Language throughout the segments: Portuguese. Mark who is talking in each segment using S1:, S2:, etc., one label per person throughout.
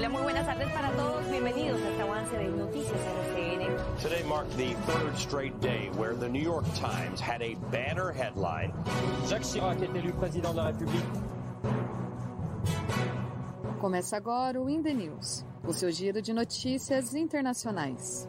S1: Hola, muy buenas tardes para todos. Bienvenidos a este avance de Noticias RCN.
S2: Today marked the third straight day where the New York Times had a banner headline.
S3: Jacques Chirac est élu président de la République.
S4: Começa agora o In The News, o seu giro de notícias internacionais.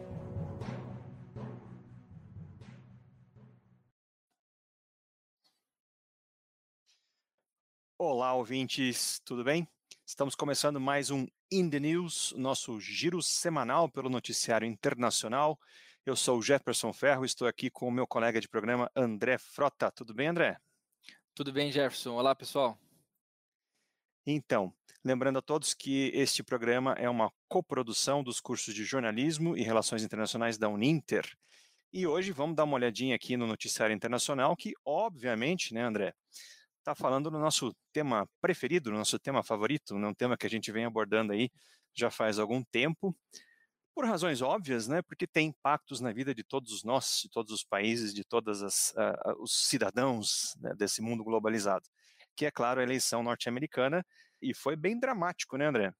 S5: Olá, ouvintes, tudo bem? Estamos começando mais um In The News, nosso giro semanal pelo noticiário internacional. Eu sou o Jefferson Ferro, estou aqui com o meu colega de programa, André Frota. Tudo bem, André?
S6: Tudo bem, Jefferson. Olá, pessoal.
S5: Então, lembrando a todos que este programa é uma coprodução dos cursos de jornalismo e relações internacionais da Uninter. E hoje vamos dar uma olhadinha aqui no noticiário internacional, que obviamente, né, André, está falando do nosso tema preferido, do nosso tema favorito, um tema que a gente vem abordando aí já faz algum tempo, por razões óbvias, né, porque tem impactos na vida de todos nós, de todos os países, de todos os cidadãos, né, desse mundo globalizado, que é, claro, a eleição norte-americana, e foi bem dramático, né, André?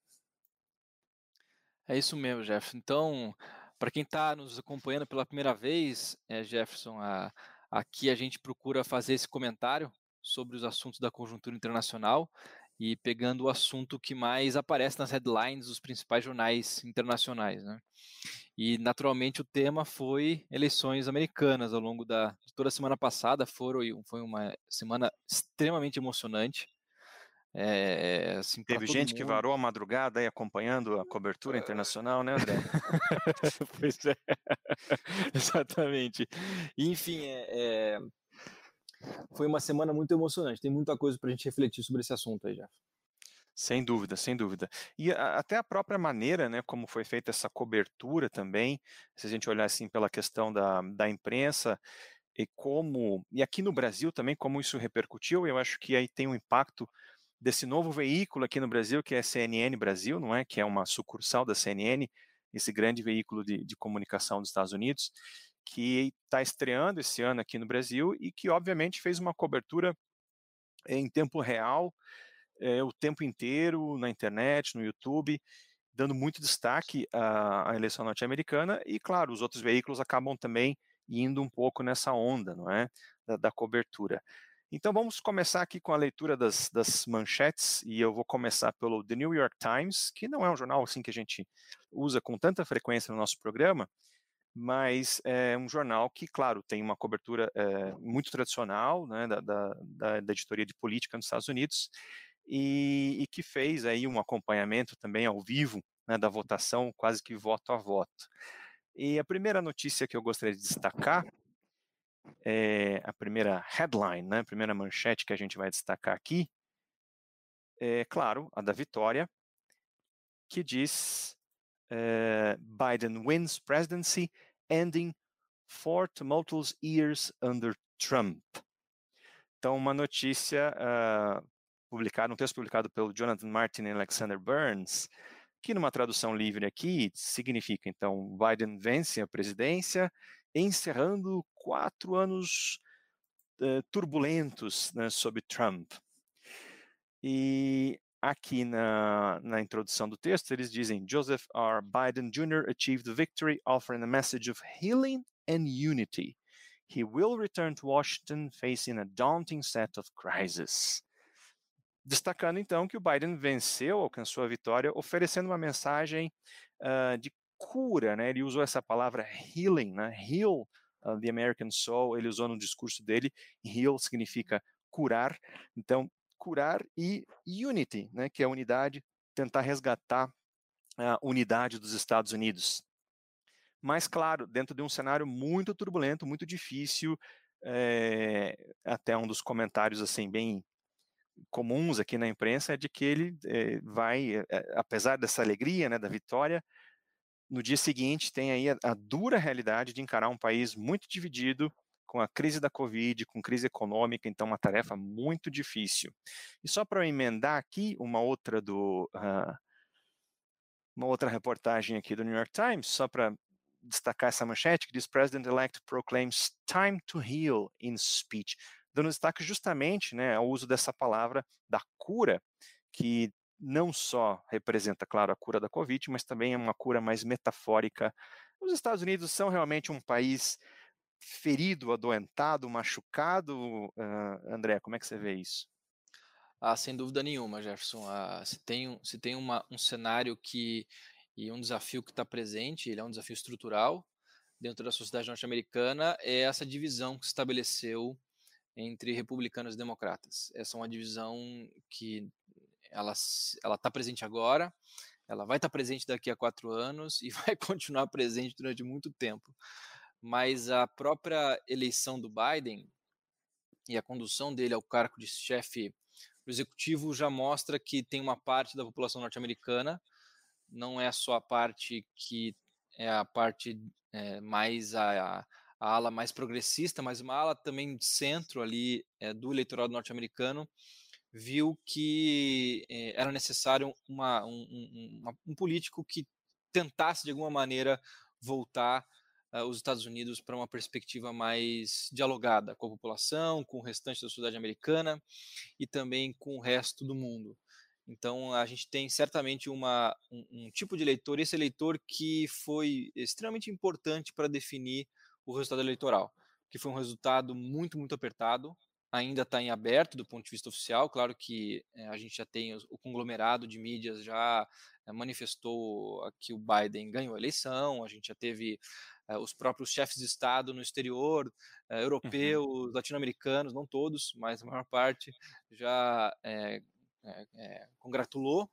S6: É isso mesmo, Jefferson. Então, para quem está nos acompanhando pela primeira vez, Jefferson, aqui a gente procura fazer esse comentário sobre os assuntos da conjuntura internacional e pegando o assunto que mais aparece nas headlines dos principais jornais internacionais, né? E, naturalmente, o tema foi eleições americanas ao longo de toda a semana passada. Foi uma semana extremamente emocionante. Assim,
S5: Teve gente que varou a madrugada aí acompanhando a cobertura internacional, né, André?
S6: Pois é, exatamente. Enfim, foi uma semana muito emocionante, tem muita coisa para a gente refletir sobre esse assunto aí, já.
S5: Sem dúvida, sem dúvida. E até a própria maneira, né, como foi feita essa cobertura também, se a gente olhar assim pela questão da imprensa, e aqui no Brasil também, como isso repercutiu, eu acho que aí tem um impacto desse novo veículo aqui no Brasil, que é a CNN Brasil, não é? Que é uma sucursal da CNN, esse grande veículo de comunicação dos Estados Unidos, que está estreando esse ano aqui no Brasil e que, obviamente, fez uma cobertura em tempo real, o tempo inteiro, na internet, no YouTube, dando muito destaque à eleição norte-americana e, claro, os outros veículos acabam também indo um pouco nessa onda, não é? Da cobertura. Então vamos começar aqui com a leitura das manchetes, e eu vou começar pelo The New York Times, que não é um jornal assim que a gente usa com tanta frequência no nosso programa, mas é um jornal que, claro, tem uma cobertura muito tradicional, né, da editoria de política nos Estados Unidos, e que fez aí um acompanhamento também ao vivo, né, da votação, quase que voto a voto. E a primeira notícia que eu gostaria de destacar a primeira headline, né, a primeira manchete que a gente vai destacar aqui, é, claro, a da vitória, que diz Biden wins presidency, ending 4 tumultuous years under Trump. Então, uma notícia um texto publicado pelo Jonathan Martin e Alexander Burns, que numa tradução livre aqui significa, então, Biden vence a presidência, encerrando 4 anos turbulentos, né, sob Trump. E aqui na introdução do texto eles dizem: Joseph R. Biden Jr. achieved the victory, offering a message of healing and unity. He will return to Washington facing a daunting set of crises. Destacando então que o Biden venceu, alcançou a vitória, oferecendo uma mensagem de cura, né? Ele usou essa palavra healing, né? Heal the American Soul, ele usou no discurso dele. Heal significa curar, então curar, e unity, né? Que é a unidade, tentar resgatar a unidade dos Estados Unidos. Mas, claro, dentro de um cenário muito turbulento, muito difícil, até um dos comentários assim bem comuns aqui na imprensa é de que ele vai, apesar dessa alegria, né, da vitória, no dia seguinte tem aí a dura realidade de encarar um país muito dividido, com a crise da Covid, com crise econômica, então uma tarefa muito difícil. E só para emendar aqui uma outra reportagem aqui do New York Times, só para destacar essa manchete, que diz President-elect proclaims time to heal in speech, dando destaque justamente, né, ao uso dessa palavra da cura, que não só representa, claro, a cura da Covid, mas também é uma cura mais metafórica. Os Estados Unidos são realmente um país ferido, adoentado, machucado? André, como é que você vê isso?
S6: Sem dúvida nenhuma, Jefferson. Se tem um cenário e um desafio que está presente, ele é um desafio estrutural dentro da sociedade norte-americana, é essa divisão que se estabeleceu entre republicanos e democratas. Essa é uma divisão que ela está presente agora, ela vai estar presente daqui a 4 anos e vai continuar presente durante muito tempo. Mas a própria eleição do Biden e a condução dele ao cargo de chefe do executivo já mostra que tem uma parte da população norte-americana, não é só a parte que é a parte mais a ala mais progressista, mas uma ala também de centro ali do eleitorado norte-americano, viu que era necessário um político que tentasse de alguma maneira voltar os Estados Unidos para uma perspectiva mais dialogada com a população, com o restante da sociedade americana e também com o resto do mundo. Então, a gente tem certamente um tipo de eleitor, esse eleitor que foi extremamente importante para definir o resultado eleitoral, que foi um resultado muito, muito apertado, ainda está em aberto do ponto de vista oficial, claro que a gente já tem o conglomerado de mídias já manifestou que o Biden ganhou a eleição, a gente já teve os próprios chefes de Estado no exterior, europeus, latino-americanos, não todos, mas a maior parte, já congratulou,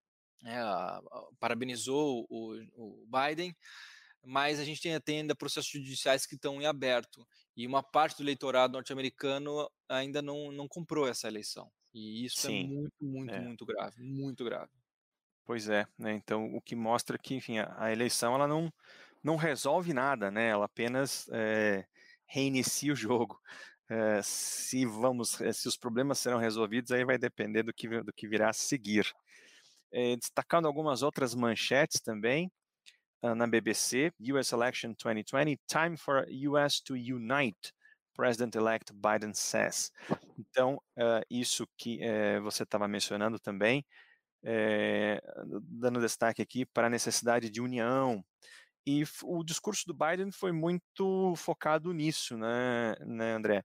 S6: parabenizou o Biden, mas a gente tem ainda processos judiciais que estão em aberto, e uma parte do eleitorado norte-americano ainda não comprou essa eleição, e isso é
S5: Sim,
S6: muito, muito, muito grave, muito grave.
S5: pois é, né? Então, o que mostra que, enfim, a eleição ela não resolve nada, né? Ela apenas reinicia o jogo. Se os problemas serão resolvidos, aí vai depender do que virá a seguir. Destacando algumas outras manchetes também, na BBC, US Election 2020, Time for US to Unite, President-elect Biden says. Então, isso que você estava mencionando também, dando destaque aqui para a necessidade de união. E o discurso do Biden foi muito focado nisso, né, André?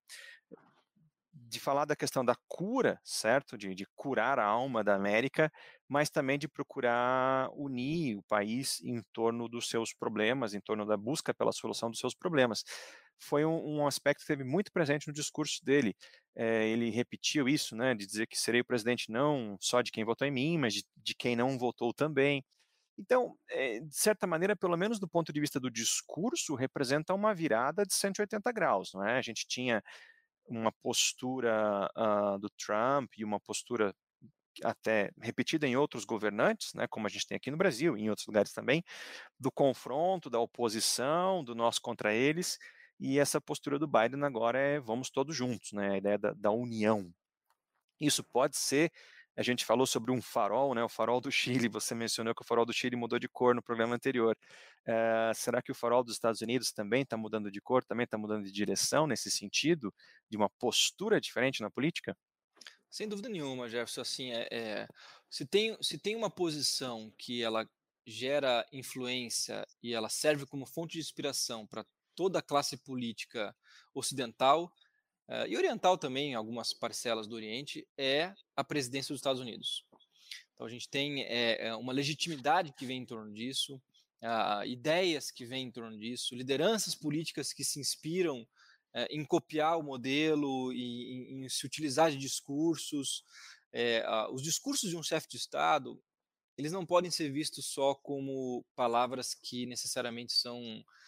S5: De falar da questão da cura, certo? De curar a alma da América, mas também de procurar unir o país em torno dos seus problemas, em torno da busca pela solução dos seus problemas. Foi um aspecto que esteve muito presente no discurso dele. Ele repetiu isso, né, de dizer que serei o presidente não só de quem votou em mim, mas de quem não votou também. Então, de certa maneira, pelo menos do ponto de vista do discurso, representa uma virada de 180 graus, não é? A gente tinha uma postura do Trump e uma postura até repetida em outros governantes, né, como a gente tem aqui no Brasil e em outros lugares também, do confronto, da oposição, do nós contra eles, e essa postura do Biden agora é vamos todos juntos, né, a ideia da união. Isso pode ser, a gente falou sobre um farol, né, o farol do Chile, você mencionou que o farol do Chile mudou de cor no programa anterior. Será que o farol dos Estados Unidos também está mudando de cor, também está mudando de direção nesse sentido, de uma postura diferente na política?
S6: Sem dúvida nenhuma, Jefferson, assim, se tem uma posição que ela gera influência e ela serve como fonte de inspiração para toda a classe política ocidental, e oriental também, em algumas parcelas do Oriente, é a presidência dos Estados Unidos. Então a gente tem uma legitimidade que vem em torno disso, ideias que vêm em torno disso, lideranças políticas que se inspiram em copiar o modelo e em se utilizar de discursos. Os discursos de um chefe de Estado, eles não podem ser vistos só como palavras que necessariamente são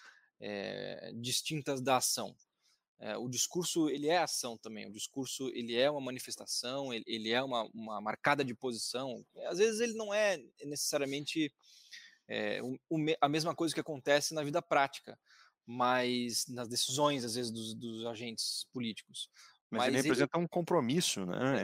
S6: distintas da ação. O discurso, ele é ação também, o discurso, ele é uma manifestação, ele é uma marcada de posição. Às vezes ele não é necessariamente a mesma coisa que acontece na vida prática, mas nas decisões, às vezes, dos agentes políticos.
S5: Mas ele representa um compromisso, né?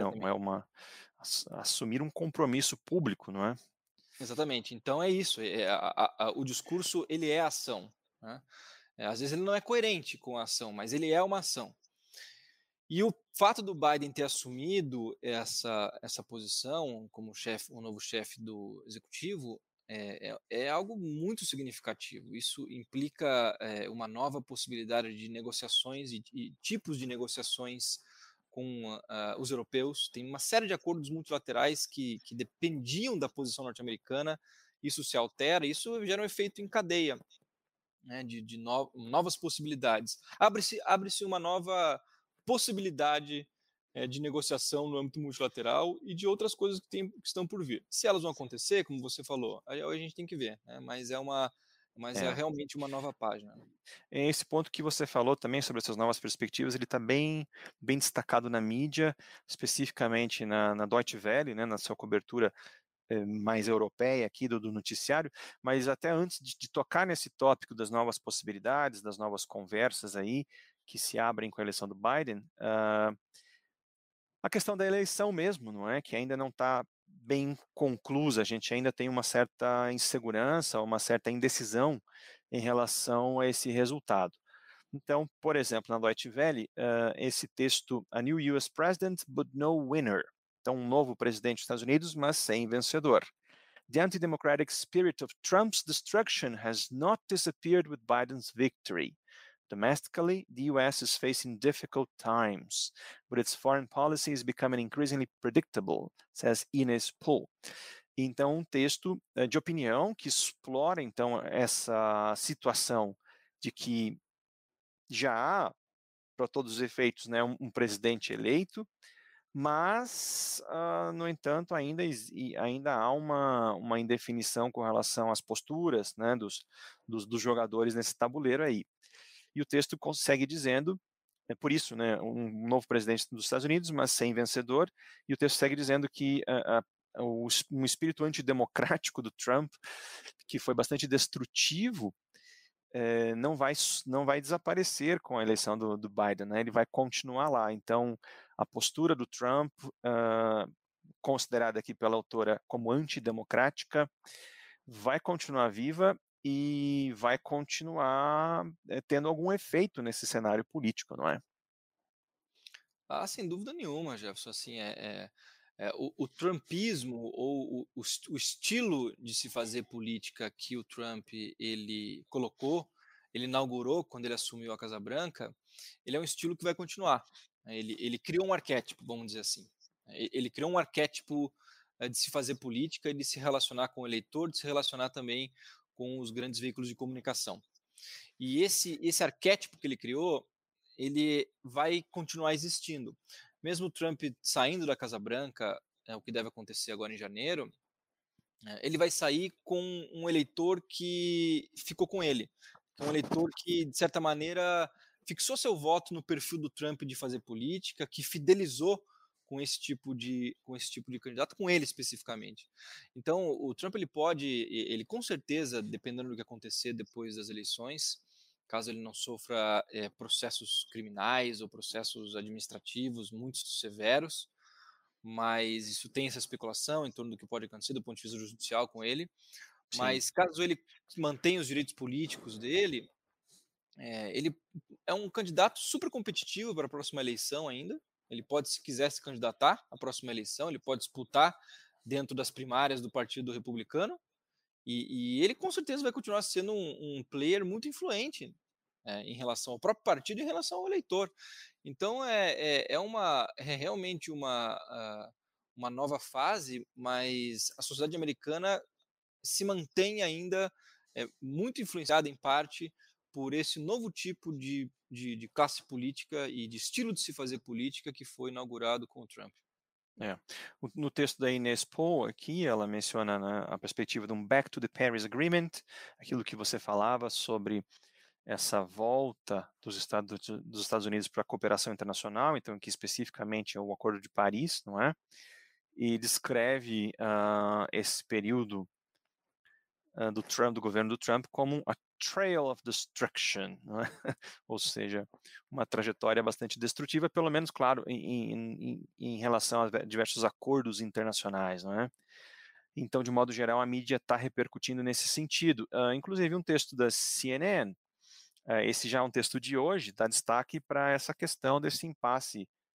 S5: Assumir um compromisso público, não é?
S6: Exatamente. Então é isso. O discurso, ele é ação, né? Às vezes ele não é coerente com a ação, mas ele é uma ação. E o fato do Biden ter assumido essa posição como o novo chefe do executivo é algo muito significativo. Isso implica uma nova possibilidade de negociações e tipos de negociações com os europeus. Tem uma série de acordos multilaterais que dependiam da posição norte-americana. Isso se altera, isso gera um efeito em cadeia, né, de novas possibilidades. Abre-se uma nova possibilidade de negociação no âmbito multilateral e de outras coisas que estão por vir. Se elas vão acontecer, como você falou, aí a gente tem que ver, né? Mas é realmente uma nova página.
S5: Esse ponto que você falou também sobre essas novas perspectivas, ele está bem destacado na mídia, especificamente na Deutsche Welle, né, na sua cobertura mais europeia aqui do noticiário, mas até antes de tocar nesse tópico das novas possibilidades, das novas conversas aí que se abrem com a eleição do Biden, a questão da eleição mesmo, não é? Que ainda não está bem conclusa, a gente ainda tem uma certa insegurança, uma certa indecisão em relação a esse resultado. Então, por exemplo, na Deutsche Welle, esse texto, "A new US president, but no winner". Então, um novo presidente dos Estados Unidos, mas sem vencedor. "The anti-democratic spirit of Trump's destruction has not disappeared with Biden's victory. Domestically, the US is facing difficult times, but its foreign policy is becoming increasingly predictable", says Ines Pohl. Então, um texto de opinião que explora, então, essa situação de que já há, para todos os efeitos, né, um presidente eleito, mas, no entanto, ainda há uma indefinição com relação às posturas, né, dos jogadores nesse tabuleiro aí. E o texto consegue dizendo, por isso, né, um novo presidente dos Estados Unidos, mas sem vencedor, e o texto segue dizendo que um espírito antidemocrático do Trump, que foi bastante destrutivo, não vai desaparecer com a eleição do Biden, né? Ele vai continuar lá. Então, a postura do Trump, considerada aqui pela autora como antidemocrática, vai continuar viva e vai continuar tendo algum efeito nesse cenário político, não é?
S6: Sem dúvida nenhuma, Jefferson. Assim, o trumpismo ou o estilo de se fazer política que o Trump ele inaugurou quando ele assumiu a Casa Branca, ele é um estilo que vai continuar. Ele criou um arquétipo, vamos dizer assim. Ele criou um arquétipo de se fazer política e de se relacionar com o eleitor, de se relacionar também com os grandes veículos de comunicação. E esse arquétipo que ele criou, ele vai continuar existindo. Mesmo o Trump saindo da Casa Branca, o que deve acontecer agora em janeiro, ele vai sair com um eleitor que ficou com ele. Um eleitor que, de certa maneira, fixou seu voto no perfil do Trump de fazer política, que fidelizou com esse tipo de candidato, com ele especificamente. Então, o Trump ele com certeza, dependendo do que acontecer depois das eleições, caso ele não sofra processos criminais ou processos administrativos muito severos, mas isso tem essa especulação em torno do que pode acontecer do ponto de vista judicial com ele. Sim. Mas caso ele mantenha os direitos políticos dele, ele é um candidato super competitivo para a próxima eleição ainda. Ele pode, se quiser se candidatar à próxima eleição, ele pode disputar dentro das primárias do Partido Republicano, e ele com certeza vai continuar sendo um player muito influente em relação ao próprio partido e em relação ao eleitor. Então é realmente uma nova fase, mas a sociedade americana se mantém ainda muito influenciada em parte por esse novo tipo de classe política e de estilo de se fazer política que foi inaugurado com o Trump.
S5: No texto da Ines Pohl aqui, ela menciona, né, a perspectiva de um Back to the Paris Agreement, aquilo que você falava sobre essa volta dos Estados Unidos para a cooperação internacional, então aqui especificamente é o Acordo de Paris, não é? E descreve esse período do governo do Trump como a trail of destruction, não é? Ou seja, uma trajetória bastante destrutiva, pelo menos, claro, em relação a diversos acordos internacionais, não é? Então, de modo geral, a mídia está repercutindo nesse sentido. Inclusive, um texto da CNN, esse já é um texto de hoje, dá destaque para essa questão desse impasse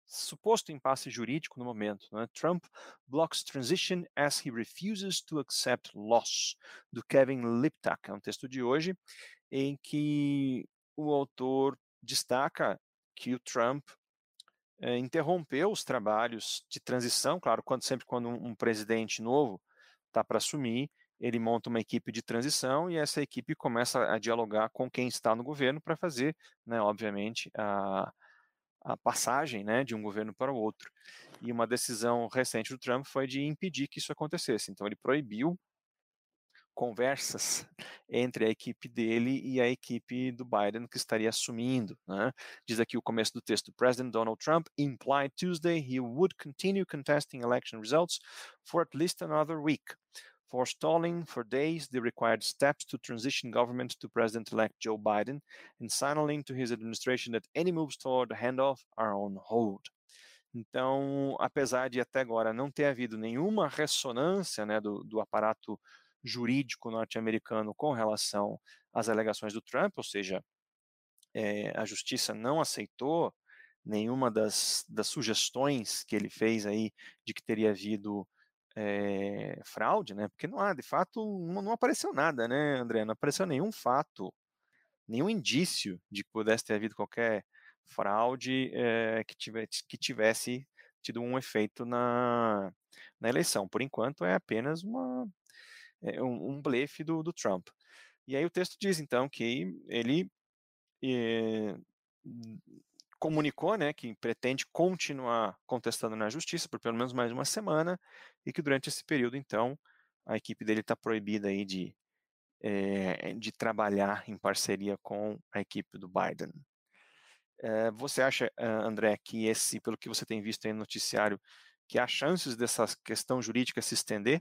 S5: suposto impasse jurídico no momento, né? Trump blocks transition as he refuses to accept loss, do Kevin Liptak. É um texto de hoje em que o autor destaca que o Trump interrompeu os trabalhos de transição, claro, sempre quando um presidente novo está para assumir, ele monta uma equipe de transição e essa equipe começa a dialogar com quem está no governo para fazer, né, obviamente, a passagem, né, de um governo para o outro. E uma decisão recente do Trump foi de impedir que isso acontecesse. Então ele proibiu conversas entre a equipe dele e a equipe do Biden que estaria assumindo, né? Diz aqui o começo do texto: President Donald Trump implied Tuesday he would continue contesting election results for at least another week, forestalling for days the required steps to transition government to President-elect Joe Biden and signaling to his administration that any moves toward the handoff are on hold. Então, apesar de até agora não ter havido nenhuma ressonância, né, do aparato jurídico norte-americano com relação às alegações do Trump, ou seja, a justiça não aceitou nenhuma das sugestões que ele fez aí de que teria havido fraude, né? Porque não há, de fato, não apareceu nada, né, André? Não apareceu nenhum fato, nenhum indício de que pudesse ter havido qualquer fraude que tivesse tido um efeito na eleição. Por enquanto, é apenas um blefe do Trump. E aí o texto diz, então, que ele comunicou, né, que pretende continuar contestando na justiça por pelo menos mais uma semana e que durante esse período, então, a equipe dele está proibida aí de trabalhar em parceria com a equipe do Biden. Você acha, André, que pelo que você tem visto aí no noticiário, que há chances dessa questão jurídica se estender?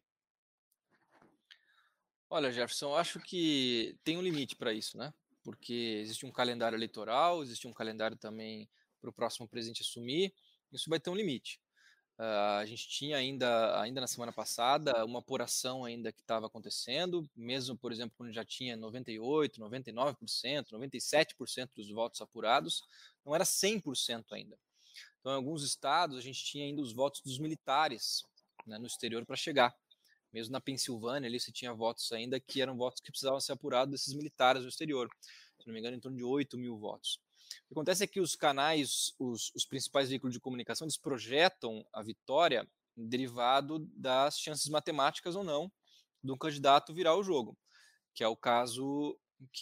S6: Olha, Jefferson, eu acho que tem um limite para isso, né? Porque existe um calendário eleitoral, existe um calendário também para o próximo presidente assumir, isso vai ter um limite. A gente tinha ainda na semana passada uma apuração ainda que estava acontecendo, mesmo, por exemplo, quando já tinha 98%, 99%, 97% dos votos apurados, não era 100% ainda. Então, em alguns estados, a gente tinha ainda os votos dos militares, né, no exterior para chegar. Mesmo na Pensilvânia, ali se tinha votos ainda que eram votos que precisavam ser apurados desses militares no exterior. Se não me engano, em torno de 8 mil votos. O que acontece é que os canais, os principais veículos de comunicação, eles projetam a vitória derivado das chances matemáticas ou não do candidato virar o jogo, que é o caso,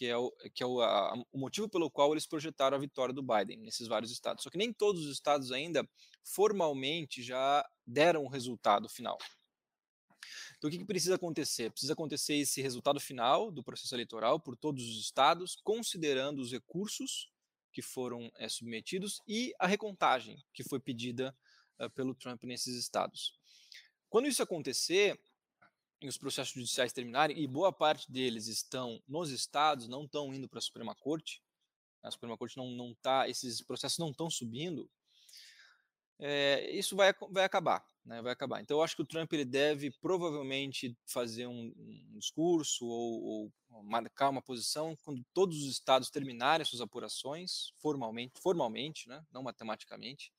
S6: o motivo pelo qual eles projetaram a vitória do Biden nesses vários estados. Só que nem todos os estados ainda formalmente já deram o resultado final. Então, o que precisa acontecer? Precisa acontecer esse resultado final do processo eleitoral por todos os estados, considerando os recursos que foram submetidos e a recontagem que foi pedida pelo Trump nesses estados. Quando isso acontecer e os processos judiciais terminarem, e boa parte deles estão nos estados, não estão indo para a Suprema Corte, a Suprema Corte não está, esses processos não estão subindo, isso vai acabar, né? Vai acabar. Então, eu acho que o Trump ele deve provavelmente fazer um discurso ou marcar uma posição quando todos os estados terminarem suas apurações formalmente, né? Não matematicamente,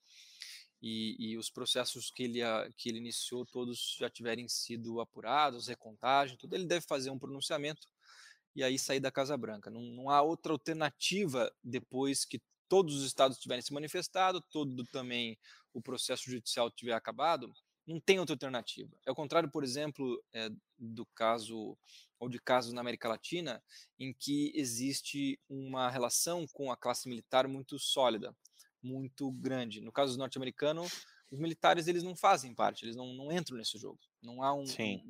S6: e os processos que ele iniciou todos já tiverem sido apurados, recontagem, tudo. Ele deve fazer um pronunciamento e aí sair da Casa Branca. Não há outra alternativa depois que todos os estados tiverem se manifestado, todo também o processo judicial tiver acabado, não tem outra alternativa. É o contrário, por exemplo, do caso, ou de casos na América Latina, em que existe uma relação com a classe militar muito sólida, muito grande. No caso norte-americano, os militares eles não fazem parte, eles não entram nesse jogo. Não há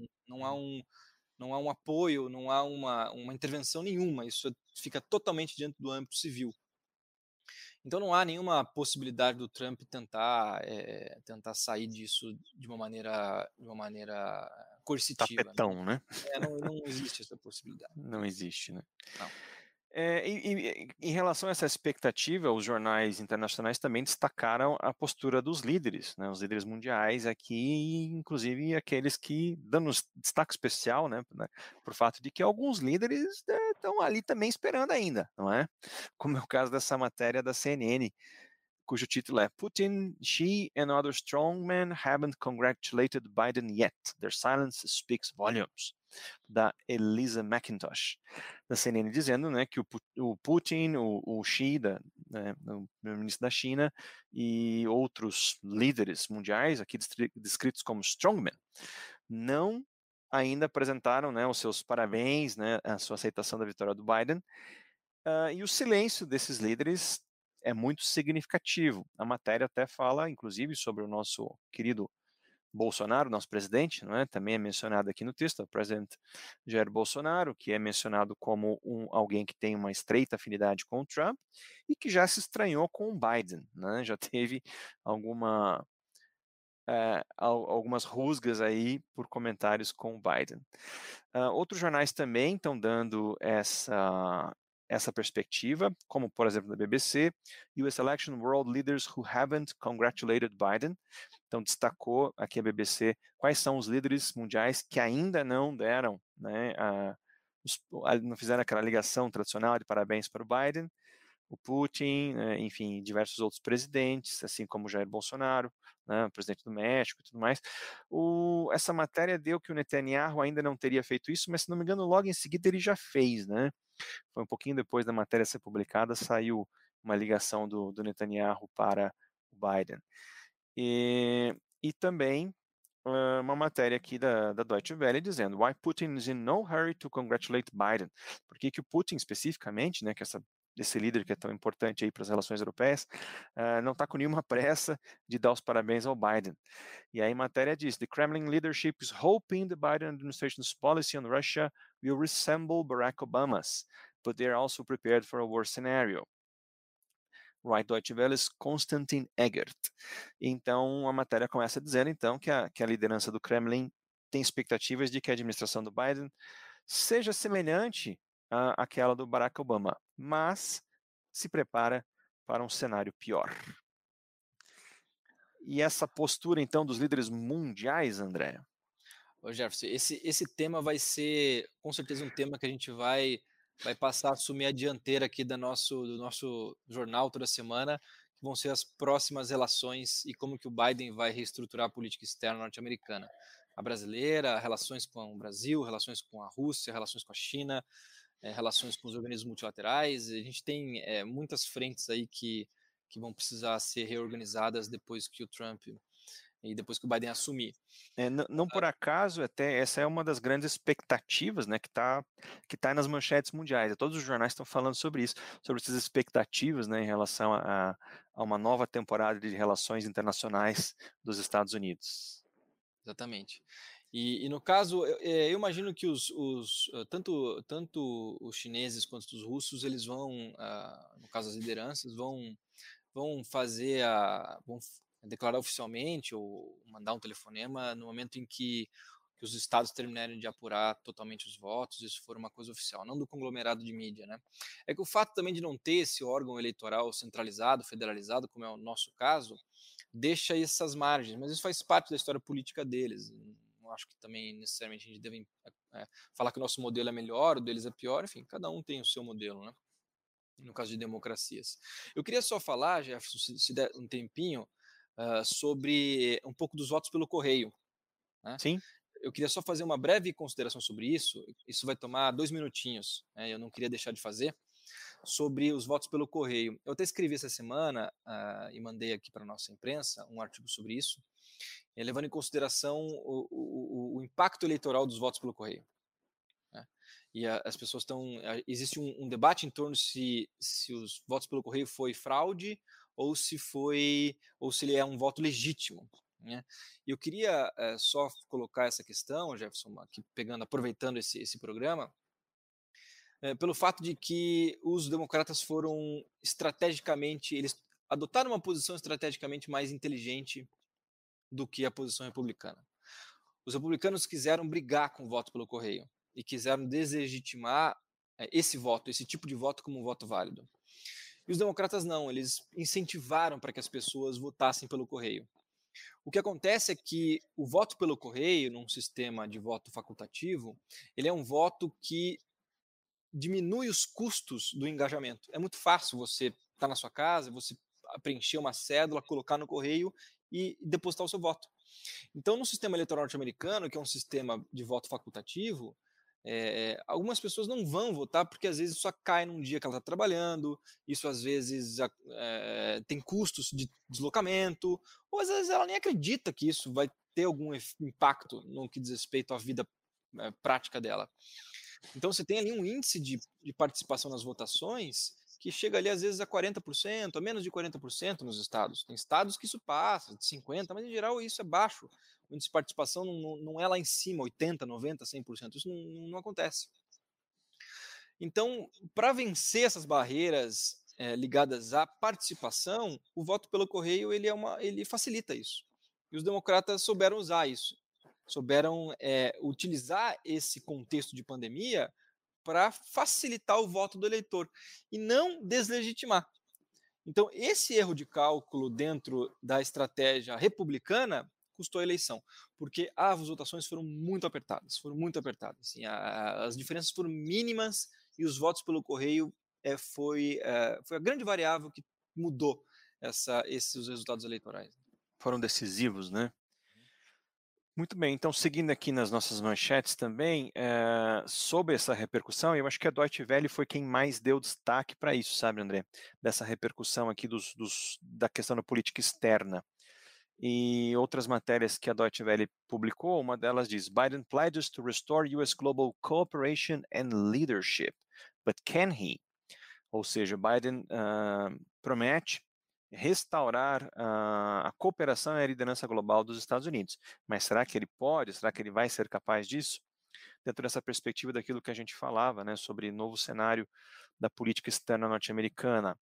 S6: um apoio, não há uma intervenção nenhuma, isso fica totalmente dentro do âmbito civil. Então não há nenhuma possibilidade do Trump tentar sair disso de uma maneira coercitiva.
S5: Tapetão, né?
S6: Não existe essa possibilidade.
S5: Não existe, né?
S6: Não.
S5: Em relação a essa expectativa, os jornais internacionais também destacaram a postura dos líderes, né, os líderes mundiais aqui, inclusive aqueles que dando destaque especial, né, por fato de que alguns líderes estão ali também esperando ainda, não é? Como é o caso dessa matéria da CNN, cujo título é Putin, Xi and other strongmen haven't congratulated Biden yet. Their silence speaks volumes. Da Elisa McIntosh, da CNN, dizendo, né, que o Putin, o Xi, né, o primeiro-ministro da China, e outros líderes mundiais, aqui descritos como strongmen, não ainda apresentaram, né, os seus parabéns, né, a sua aceitação da vitória do Biden, e o silêncio desses líderes é muito significativo. A matéria até fala, inclusive, sobre o nosso querido Bolsonaro, nosso presidente, não é? Também é mencionado aqui no texto, o presidente Jair Bolsonaro, que é mencionado como alguém que tem uma estreita afinidade com o Trump e que já se estranhou com o Biden, né? Já teve algumas rusgas aí por comentários com o Biden. Outros jornais também estão dando essa perspectiva, como, por exemplo, da BBC, US Election World Leaders Who Haven't Congratulated Biden. Então, destacou aqui a BBC quais são os líderes mundiais que ainda não deram, né, não fizeram aquela ligação tradicional de parabéns para o Biden, o Putin, enfim, diversos outros presidentes, assim como Jair Bolsonaro, né, o presidente do México e tudo mais. Essa matéria deu que o Netanyahu ainda não teria feito isso, mas, se não me engano, logo em seguida ele já fez, né? Foi um pouquinho depois da matéria ser publicada, saiu uma ligação do Netanyahu para o Biden. E também uma matéria aqui da Deutsche Welle dizendo Why Putin is in no hurry to congratulate Biden. Por que o Putin, especificamente, né, que esse líder que é tão importante aí para as relações europeias, não está com nenhuma pressa de dar os parabéns ao Biden. E aí a matéria diz, The Kremlin leadership is hoping the Biden administration's policy on Russia will resemble Barack Obama's, but they are also prepared for a worse scenario. Right, Deutsche Welle's Konstantin Eggert. Então, a matéria começa dizendo, então, que a liderança do Kremlin tem expectativas de que a administração do Biden seja semelhante àquela do Barack Obama, mas se prepara para um cenário pior. E essa postura, então, dos líderes mundiais, André?
S6: Ô Jefferson, esse tema vai ser, com certeza, um tema que a gente vai passar a assumir a dianteira aqui do nosso jornal toda semana, que vão ser as próximas relações e como que o Biden vai reestruturar a política externa norte-americana. A brasileira, relações com o Brasil, relações com a Rússia, relações com a China, relações com os organismos multilaterais. A gente tem muitas frentes aí que vão precisar ser reorganizadas depois que o Trump e depois que o Biden assumir.
S5: Não por acaso, até essa é uma das grandes expectativas, né, que tá nas manchetes mundiais. Todos os jornais estão falando sobre isso, sobre essas expectativas, né, em relação a uma nova temporada de relações internacionais dos Estados Unidos.
S6: Exatamente. E no caso, eu imagino que tanto os chineses quanto os russos, eles vão, no caso as lideranças, vão declarar oficialmente ou mandar um telefonema no momento em que os estados terminarem de apurar totalmente os votos, isso for uma coisa oficial, não do conglomerado de mídia, né? É que o fato também de não ter esse órgão eleitoral centralizado, federalizado, como é o nosso caso, deixa essas margens, mas isso faz parte da história política deles. Não acho que também necessariamente a gente deve falar que o nosso modelo é melhor, o deles é pior, enfim, cada um tem o seu modelo, né? No caso de democracias. Eu queria só falar, Jefferson, se der um tempinho, sobre um pouco dos votos pelo correio, né?
S5: Sim.
S6: Eu queria só fazer uma breve consideração sobre isso. Isso vai tomar 2 minutinhos, né? Eu não queria deixar de fazer, sobre os votos pelo correio. Eu até escrevi essa semana e mandei aqui para a nossa imprensa um artigo sobre isso, levando em consideração o impacto eleitoral dos votos pelo correio, né? E as pessoas existe um debate em torno se os votos pelo correio foi fraude ou se ele é um voto legítimo, né? E eu queria só colocar essa questão, Jefferson, aqui aproveitando esse programa, pelo fato de que os democratas eles adotaram uma posição estrategicamente mais inteligente do que a posição republicana. Os republicanos quiseram brigar com o voto pelo correio e quiseram deslegitimar esse tipo de voto como um voto válido. E os democratas não, eles incentivaram para que as pessoas votassem pelo correio. O que acontece é que o voto pelo correio, num sistema de voto facultativo, ele é um voto que diminui os custos do engajamento. É muito fácil você estar na sua casa, você preencher uma cédula, colocar no correio e depositar o seu voto. Então, no sistema eleitoral norte-americano, que é um sistema de voto facultativo, algumas pessoas não vão votar porque às vezes só cai num dia que ela está trabalhando, isso às vezes tem custos de deslocamento, ou às vezes ela nem acredita que isso vai ter algum impacto no que diz respeito à vida prática dela. Então você tem ali um índice de participação nas votações que chega ali às vezes a 40%, a menos de 40% nos estados. Tem estados que isso passa, de 50%, mas em geral isso é baixo. O índice de participação não é lá em cima, 80%, 90%, 100%. Isso não acontece. Então, para vencer essas barreiras ligadas à participação, o voto pelo correio ele facilita isso. E os democratas souberam usar isso. Souberam utilizar esse contexto de pandemia para facilitar o voto do eleitor e não deslegitimar. Então, esse erro de cálculo dentro da estratégia republicana custou a eleição, porque as votações foram muito apertadas, assim, as diferenças foram mínimas e os votos pelo correio foi a grande variável que mudou esses resultados eleitorais.
S5: Foram decisivos, né? Muito bem, então seguindo aqui nas nossas manchetes também, sobre essa repercussão, eu acho que a Deutsche Welle foi quem mais deu destaque para isso, sabe, André? Dessa repercussão aqui da questão da política externa. E outras matérias que a Deutsche Welle publicou, uma delas diz, Biden pledges to restore U.S. global cooperation and leadership, but can he? Ou seja, Biden promete restaurar a cooperação e a liderança global dos Estados Unidos. Mas será que ele pode? Será que ele vai ser capaz disso? Dentro dessa perspectiva daquilo que a gente falava, né, sobre novo cenário da política externa norte-americana.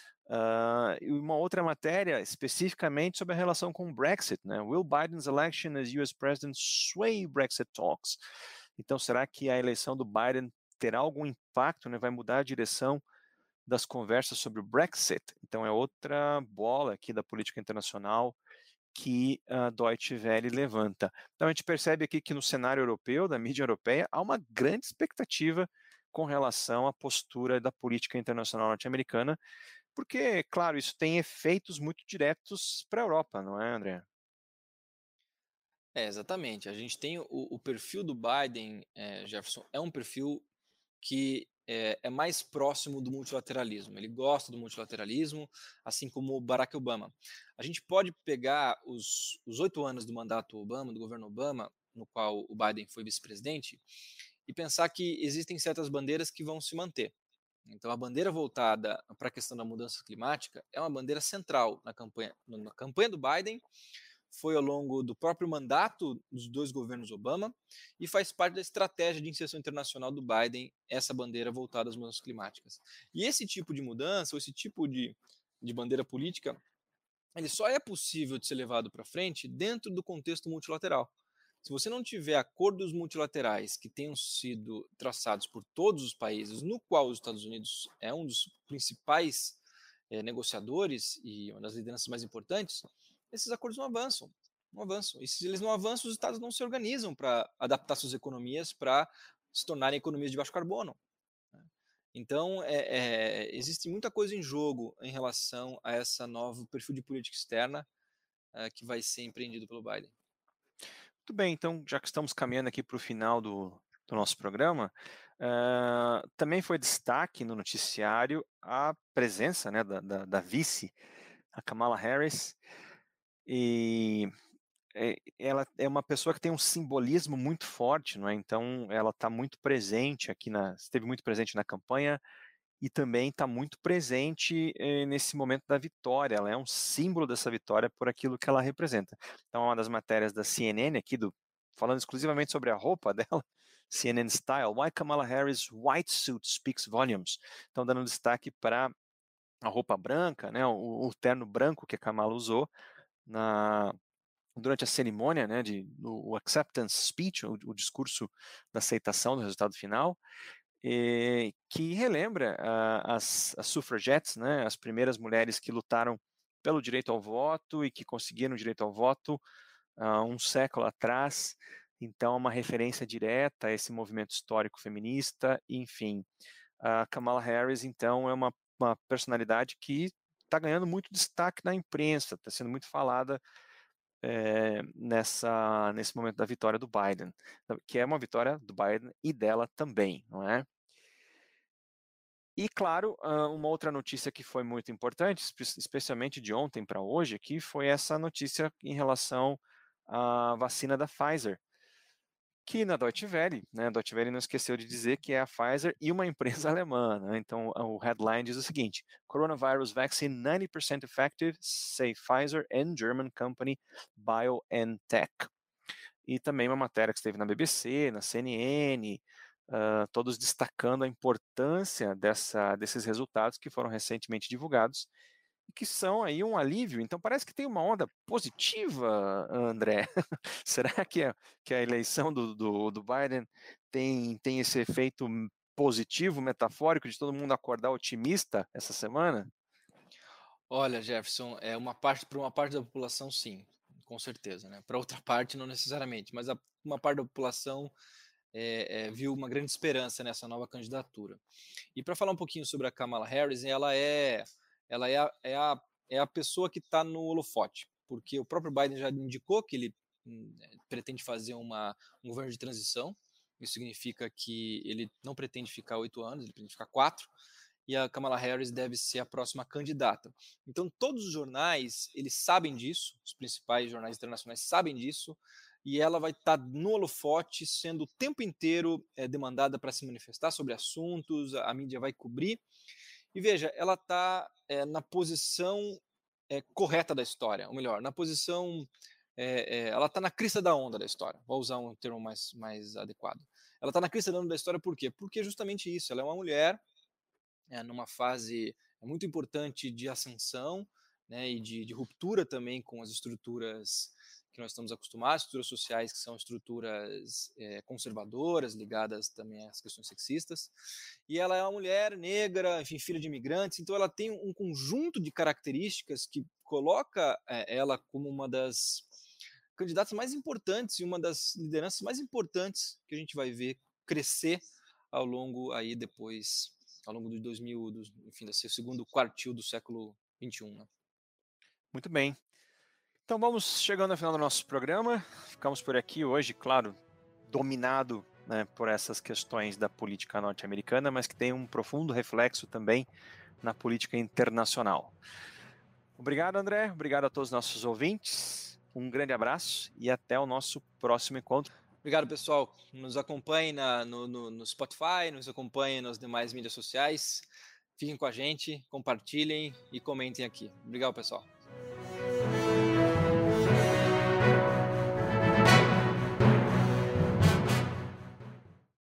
S5: E uma outra matéria especificamente sobre a relação com o Brexit, né? Will Biden's election as US President sway Brexit talks? Então, será que a eleição do Biden terá algum impacto, né? Vai mudar a direção das conversas sobre o Brexit? Então é outra bola aqui da política internacional que a Deutsche Welle levanta. Então a gente percebe aqui que no cenário europeu, da mídia europeia, há uma grande expectativa com relação à postura da política internacional norte-americana, porque, claro, isso tem efeitos muito diretos para a Europa, não é, André?
S6: Exatamente. A gente tem o perfil do Biden, Jefferson, é um perfil que é mais próximo do multilateralismo. Ele gosta do multilateralismo, assim como o Barack Obama. A gente pode pegar os 8 anos do mandato Obama, do governo Obama, no qual o Biden foi vice-presidente, e pensar que existem certas bandeiras que vão se manter. Então, a bandeira voltada para a questão da mudança climática é uma bandeira central na campanha do Biden, foi ao longo do próprio mandato dos 2 governos Obama e faz parte da estratégia de inserção internacional do Biden, essa bandeira voltada às mudanças climáticas. E esse tipo de mudança, ou esse tipo de bandeira política, ele só é possível de ser levado para frente dentro do contexto multilateral. Se você não tiver acordos multilaterais que tenham sido traçados por todos os países, no qual os Estados Unidos é um dos principais negociadores e uma das lideranças mais importantes, esses acordos não avançam. E se eles não avançam, os estados não se organizam para adaptar suas economias para se tornarem economias de baixo carbono. Então, existe muita coisa em jogo em relação a esse novo perfil de política externa que vai ser empreendido pelo Biden.
S5: Muito bem, então, já que estamos caminhando aqui para o final do nosso programa, também foi destaque no noticiário a presença, né, da vice, a Kamala Harris, e ela é uma pessoa que tem um simbolismo muito forte, não é? Então ela está muito presente aqui esteve muito presente na campanha e também está muito presente nesse momento da vitória. Ela é um símbolo dessa vitória por aquilo que ela representa. Então uma das matérias da CNN aqui, falando exclusivamente sobre a roupa dela, CNN Style, Why Kamala Harris' White Suit Speaks Volumes. Então dando destaque para a roupa branca, né, o terno branco que a Kamala usou durante a cerimônia, né, o acceptance speech, o discurso da aceitação do resultado final, que relembra as suffragettes, né, as primeiras mulheres que lutaram pelo direito ao voto e que conseguiram o direito ao voto um século atrás. Então, uma referência direta a esse movimento histórico feminista, enfim. A Kamala Harris, então, é uma personalidade que está ganhando muito destaque na imprensa, está sendo muito falada nesse momento da vitória do Biden, que é uma vitória do Biden e dela também, não é? E, claro, uma outra notícia que foi muito importante, especialmente de ontem para hoje, aqui, foi essa notícia em relação à vacina da Pfizer, que na Deutsche Welle, né, a Deutsche Welle não esqueceu de dizer que é a Pfizer e uma empresa alemã, né? Então o headline diz o seguinte: Coronavirus vaccine 90% effective, say Pfizer and German company BioNTech. E também uma matéria que esteve na BBC, na CNN, todos destacando a importância desses resultados que foram recentemente divulgados e que são aí um alívio. Então parece que tem uma onda positiva, André. Será que a eleição do Biden tem esse efeito positivo, metafórico, de todo mundo acordar otimista essa semana?
S6: Olha, Jefferson, para uma parte da população, sim, com certeza, né? Para outra parte, não necessariamente, mas uma parte da população viu uma grande esperança nessa nova candidatura. E para falar um pouquinho sobre a Kamala Harris, ela é a pessoa que está no holofote, porque o próprio Biden já indicou que ele pretende fazer um governo de transição. Isso significa que ele não pretende ficar 8 anos, ele pretende ficar 4, e a Kamala Harris deve ser a próxima candidata. Então todos os jornais, eles sabem disso, os principais jornais internacionais sabem disso, e ela vai estar no holofote, sendo o tempo inteiro demandada para se manifestar sobre assuntos, a mídia vai cobrir. E veja, ela está na posição correta da história, ou melhor, na posição, ela está na crista da onda da história, vou usar um termo mais adequado. Ela está na crista da onda da história por quê? Porque é justamente isso, ela é uma mulher numa fase muito importante de ascensão, né, e de ruptura também com as estruturas que nós estamos acostumados, estruturas sociais que são estruturas conservadoras, ligadas também às questões sexistas, e ela é uma mulher negra, enfim, filha de imigrantes, então ela tem um conjunto de características que coloca ela como uma das candidatas mais importantes e uma das lideranças mais importantes que a gente vai ver crescer ao longo aí depois, ao longo de 2000, enfim, desse segundo quartil do século XXI, né?
S5: Muito bem. Então vamos chegando ao final do nosso programa. Ficamos por aqui hoje, claro, dominado, né, por essas questões da política norte-americana, mas que tem um profundo reflexo também na política internacional. Obrigado, André. Obrigado a todos os nossos ouvintes. Um grande abraço e até o nosso próximo encontro.
S6: Obrigado, pessoal. Nos acompanhem no Spotify, nos acompanhem nas demais mídias sociais. Fiquem com a gente, compartilhem e comentem aqui. Obrigado, pessoal.